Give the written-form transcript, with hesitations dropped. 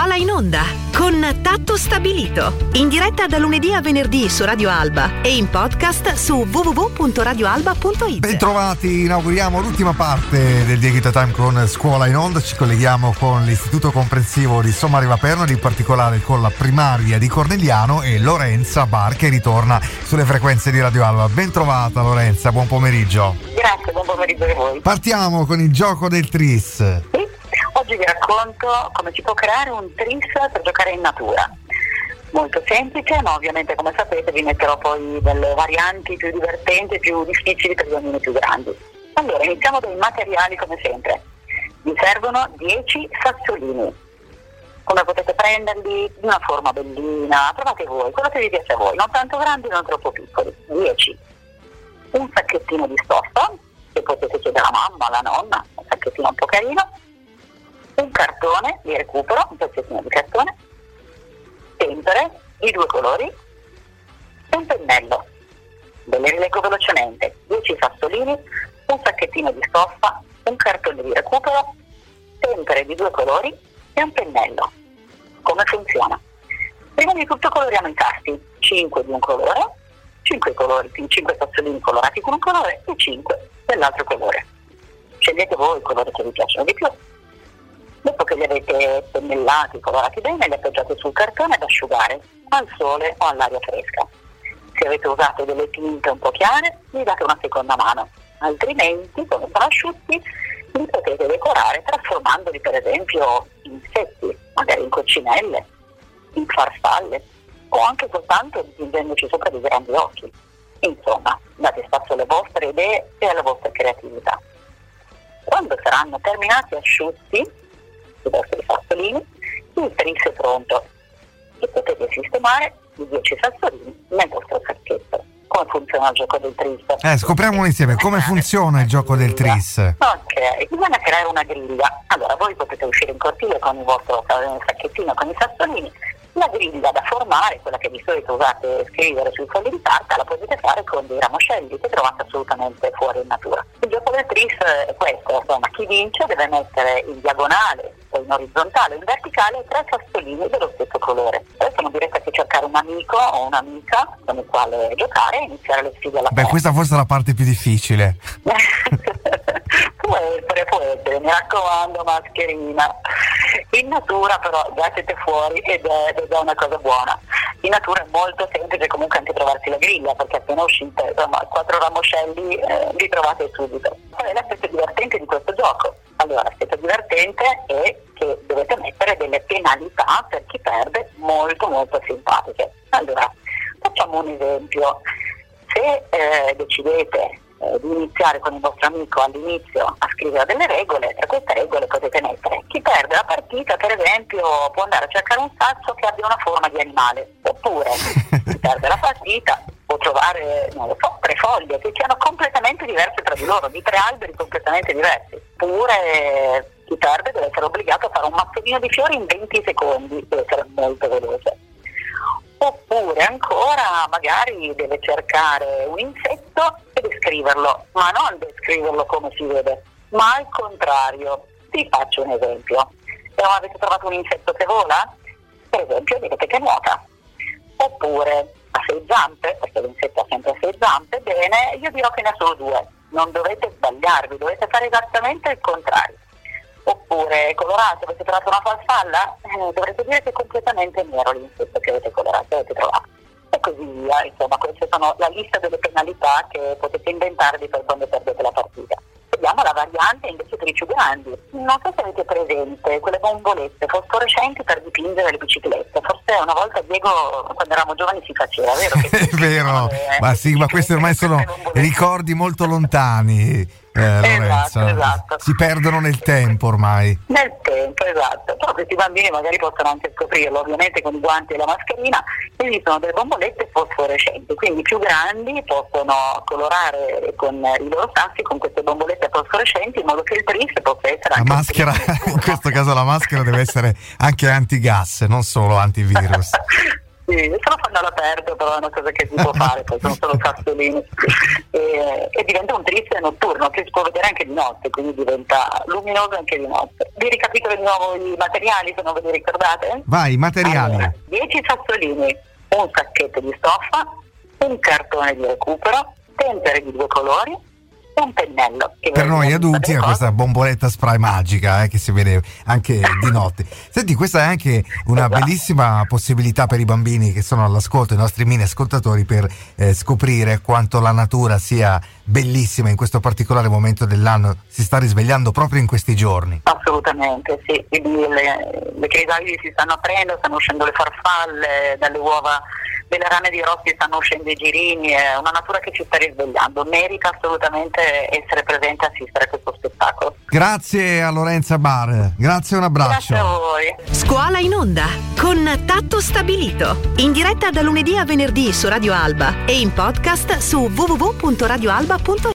Scuola in onda con Tatto Stabilito, in diretta da lunedì a venerdì su Radio Alba e in podcast su www.radioalba.it. Bentrovati, inauguriamo l'ultima parte del Dieghito Time con Scuola in onda. Ci colleghiamo con l'Istituto Comprensivo di Somma Perno, in particolare con la primaria di Cornigliano e Lorenza Bar che ritorna sulle frequenze di Radio Alba. Bentrovata Lorenza, buon pomeriggio. Grazie, buon pomeriggio a voi. Partiamo con il gioco del tris. Sì. Oggi vi racconto come si può creare un tris per giocare in natura. Molto semplice, ma ovviamente come sapete vi metterò poi delle varianti più divertenti e più difficili per i bambini più grandi. Allora, iniziamo dai materiali come sempre. Vi servono 10 sassolini. Come potete prenderli? Di una forma bellina, provate voi, quello che vi piace a voi, non tanto grandi, non troppo piccoli. 10. Un sacchettino di stoffa, che potete chiedere alla mamma, alla nonna, un sacchettino un po' carino. Un cartone di recupero, un pezzettino di cartone, tempere di 2 colori e un pennello. Ve le rileggo velocemente: 10 sassolini, un sacchettino di stoffa, un cartone di recupero, tempere di 2 colori e un pennello. Come funziona? Prima di tutto coloriamo i tasti: 5 di un colore, 5 sassolini colorati con un colore e 5 dell'altro colore. Scegliete voi il colore che vi piacciono di più. Dopo che li avete pennellati, colorati bene, li appoggiate sul cartone ad asciugare al sole o all'aria fresca. Se avete usato delle tinte un po' chiare, gli date una seconda mano. Altrimenti, quando sono asciutti, li potete decorare trasformandoli per esempio in insetti, magari in coccinelle, in farfalle o anche soltanto dipingendoci sopra dei grandi occhi. Insomma, date spazio alle vostre idee e alla vostra creatività. Quando saranno terminati asciutti i vostri sassolini, il tris è pronto e potete sistemare i 10 sassolini nel vostro sacchetto. Come funziona il gioco del tris? Scopriamolo insieme, come funziona il gioco del tris? Ok, bisogna creare una griglia. Allora, voi potete uscire in cortile con il vostro sacchettino con i sassolini. La griglia da formare, quella che di solito usate a scrivere sui fogli di carta, la potete fare con dei ramoscelli che trovate assolutamente fuori in natura. Il gioco del tris è questo, insomma, chi vince deve mettere in diagonale o in orizzontale o in verticale 3 sassolini dello stesso colore. Adesso non direte che cercare un amico o un'amica con il quale giocare e iniziare le sfide alla terra. Questa forse è la parte più difficile. Può essere, mi raccomando, mascherina. In natura però già siete fuori ed è già una cosa buona. In natura è molto semplice comunque anche trovarsi la griglia, perché appena uscite, insomma, 4 ramoscelli li trovate subito. Qual è l'aspetto divertente di questo gioco? Allora, l'aspetto divertente è che dovete mettere delle penalità per chi perde molto molto simpatiche. Allora, facciamo un esempio. Se decidete di iniziare con il vostro amico all'inizio a scrivere delle regole, tra queste regole potete mettere: chi perde la partita, per esempio, può andare a cercare un sasso che abbia una forma di animale, oppure chi perde la partita può trovare, non lo so, 3 foglie che siano completamente diverse tra di loro, di 3 alberi completamente diversi, oppure chi perde deve essere obbligato a fare un mazzolino di fiori in 20 secondi, deve essere molto veloce. Oppure ancora magari deve cercare un insetto e descriverlo, ma non descriverlo come si vede, ma al contrario. Vi faccio un esempio: se avete trovato un insetto che vola, per esempio direte che nuota. Oppure ha 6 zampe, perché l'insetto ha sempre 6 zampe, bene, io dirò che ne ha solo 2. Non dovete sbagliarvi, dovete fare esattamente il contrario. Oppure colorato, avete trovato una farfalla? Dovrete dire che è completamente nero l'insetto che avete colorato, avete trovato. E così via, insomma, queste sono la lista delle penalità che potete inventarvi per quando perdete la partita. Vediamo la variante invece per i più grandi. Non so se avete presente quelle bombolette fosforescenti per dipingere le biciclette. Forse una volta, Diego, quando eravamo giovani si faceva, vero? È vero, ma sì, ma questi ormai sono ricordi molto lontani. Lorenza, esatto. Si perdono nel tempo ormai. Nel tempo, esatto. Però questi bambini magari possono anche scoprirlo, ovviamente con i guanti e la mascherina. Quindi sono delle bombolette fosforescenti, quindi i più grandi possono colorare con i loro sassi con queste bombolette fosforescenti, in modo che il tris possa essere anche la maschera. In questo caso la maschera deve essere anche antigas, non solo antivirus. Sì, se lo fanno all'aperto, però è una cosa che si può fare, poi sono solo sassolini e diventa un triste notturno che si può vedere anche di notte, quindi diventa luminoso anche di notte. Vi ricapitolo di nuovo i materiali, se non ve li ricordate? Vai, i materiali. Allora, 10 sassolini, un sacchetto di stoffa, un cartone di recupero, tempere di 2 colori, un pennello. Per noi adulti è questa bomboletta spray magica che si vede anche di notte. Senti, questa è anche una bellissima possibilità per i bambini che sono all'ascolto, i nostri mini ascoltatori, per scoprire quanto la natura sia bellissima in questo particolare momento dell'anno. Si sta risvegliando proprio in questi giorni. Assolutamente, sì. Le crisalidi si stanno aprendo, stanno uscendo le farfalle, dalle uova delle rane di rossi stanno uscendo i girini, è una natura che ci sta risvegliando, merita assolutamente essere presente e assistere a questo spettacolo. Grazie a Lorenza Bar, grazie e un abbraccio. Grazie a voi. Scuola in onda con Tatto Stabilito, in diretta da lunedì a venerdì su Radio Alba e in podcast su www.radioalba.it.